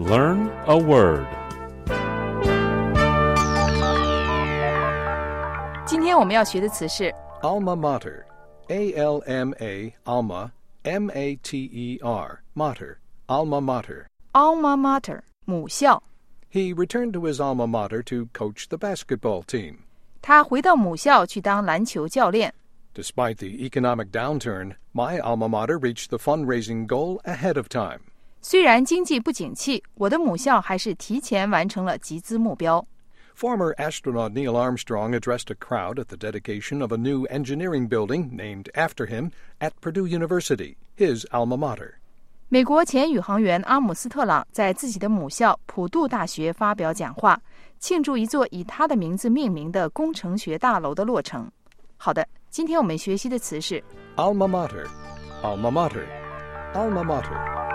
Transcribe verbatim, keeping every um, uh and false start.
Learn a word. 今天我们要学的词是 Alma mater. A L M A, alma, M A T E R, mater, alma mater. alma mater, 母校。 He returned to his alma mater to coach the basketball team. 他回到母校去当篮球教练。 Despite the economic downturn, my alma mater reached the fundraising goal ahead of time. 虽然经济不景气，我的母校还是提前完成了集资目标。 Former astronaut Neil Armstrong addressed a crowd at the dedication of a new engineering building named after him at Purdue University, his alma mater. 美国前宇航员阿姆斯特朗在自己的母校普渡大学发表讲话，庆祝一座以他的名字命名的工程学大楼的落成。好的，今天我们学习的词是 Alma mater, alma mater, alma mater.